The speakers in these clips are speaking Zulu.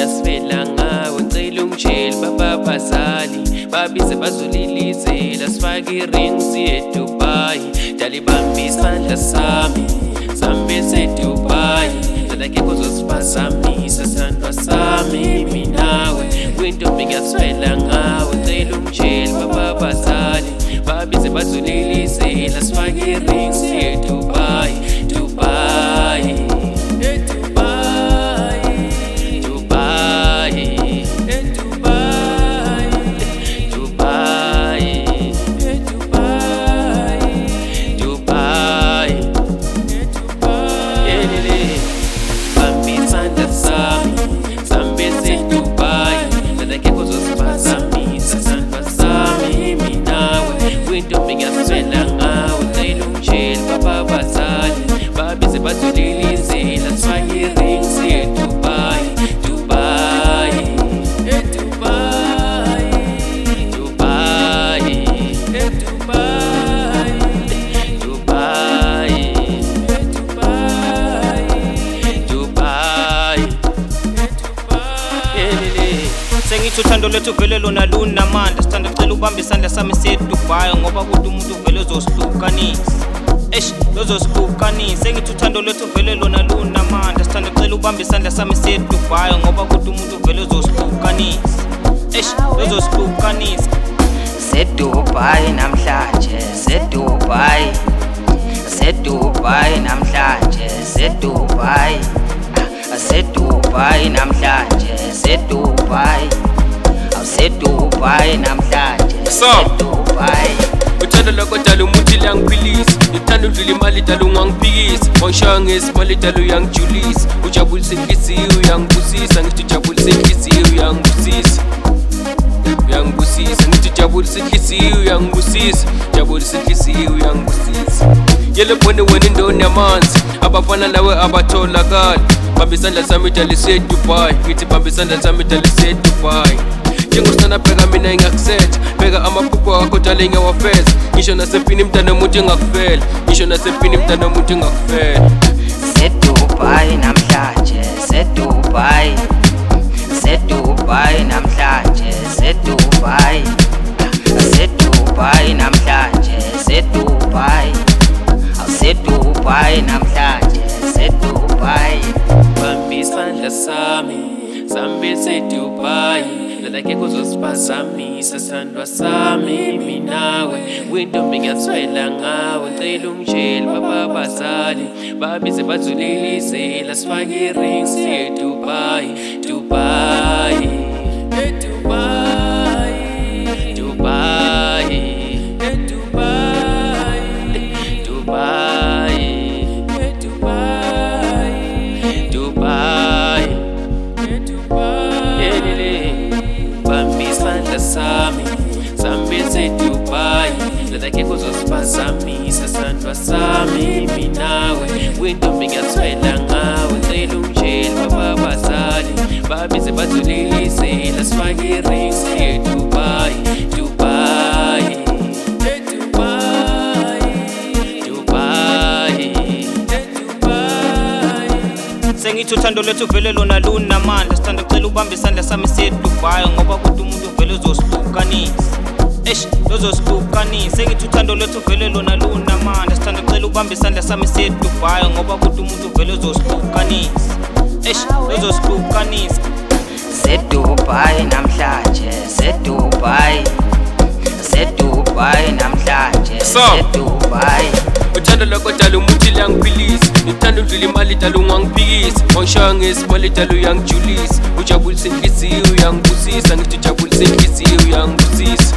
ngiyasifela ngawe ngicela ungitshele bababazali babize bazolilizela sifake i-ring siye Dubai dali bambi isandla sami sambe se-Dubai akekho ozosiphazamisa sithandwa sami minawe kwintombi ngiyasifela ngawe ngicela ungitshele bababazali babize bazolilizela sifake i-ring siye Dubai Dubai bazolilizela sifake i-ring siye Dubai Dubai Dubai Dubai Dubai Dubai Dubai sengithi uthando lethu vele lona lunamandla sithanda cela ubambe isandla sami se-Dubai ngoba kuthi umuntu vele uzosihlukanisa lozosihlukanisa sengithi uthando lethu vele lona lunamandla sithanda cela ubambe isandla sami se-Dubai ngoba kuthi umuntu vele uzosihlukanisa lozosihlukanisa se-Dubai namhlanje se-Dubai se-Dubai namhlanje se-Dubai se-Dubai namhlanje se-Dubai se-Dubai namhlanje se-Dubai uthando lwakho dala umuthi liyangiphilisa uthando udlula imali dala ungangiphikisa wangishaya ngesimali dala uyangijulisa ujabulisa inhliziyo uyangibusisa ngithi ujabulisa inhliziyo uyangibusisa ngithi ujabulisa inhliziyo uyangibusisa ujabulisa inhliziyo uyangibusisa yele bone wena indoni yamanzi abafana nawe abatholakala bamba isandla sami dala ise-Dubai ngithi bamba isandla sami dala ise-Dubai njengosana bheka mina ingakusetha bheka amaphupho akho dala ngiyawafeza ngisho nasempini mntana womuntu engakufela ngisho nasempini mntana womuntu engakufela se-Dubai namhlanje se-Dubai se-Dubai namhlanje se-Dubai se-Dubai namhlanje se-Dubai se-Dubai namhlanje se-Dubai bamba isandla sami sambe se-Dubai akekho ozosiphazamisa sithandwa sami minawe kwintombi ngiyasifela ngawe ngicela ungitshele bababazali babize bazolilizela sifake i-ring siye Dubai Dubai Dubai Dubai Dubai Dubai Dubai sami sambe se-Dubai akekho ozosiphazamisa sithandwa sami minawe kwintombi ngiyasifela ngawe ngicela ungitshele bababazali babize bazolilizela sifake i-ring siye Dubai Dubai Dubai Dubai Dubai sengithi uthando lethu vele lona lunamandla sithanda cela ubambe isandla sami se-Dubai ngoba kuthi umuntu vele uzosihlukanisa lozosihlukanisa sengithi uthando lethu vele lona lunamandla sithanda cela ubambe isandla sami se-Dubai ngoba kuthi umuntu vele uzosihlukanisa lozosihlukanisa se-Dubai namhlanje se-Dubai se-Dubai namhlanje se-Dubai uthando lwakho dala umuthi liyangiphilisa uthando udlula imali dala ungangiphikisa wangishaya ngesimali dala uyangijulisa ujabulisa inhliziyo uyangibusisa ngithi ujabulisa inhliziyo uyangibusisa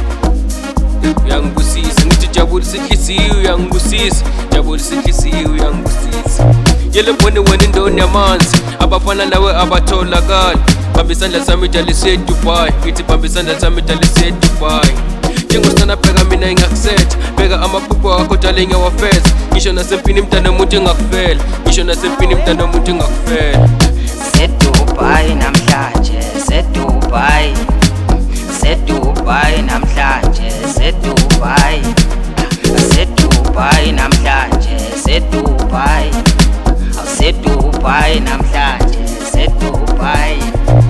ngithi ujabulisa inhliziyo uyangibusisa ujabulisa inhliziyo uyangibusisa yele bone wena indoni yamanzi abafana nawe abatholakala bamba isandla sami dala ise-Dubai ngithi bamba isandla sami dala ise-Dubai njengosana bheka mina ingakusetha bheka amaphupho akho dala ngiyawafeza ngisho nasempini mntana womuntu engakufela ngisho nasempini mntana womuntu engakufela se-Dubai namhlanje se-Dubai se-Dubai namhlanje se-Dubai se-Dubai namhlanje se-Dubai se-Dubai namhlanje se-Dubai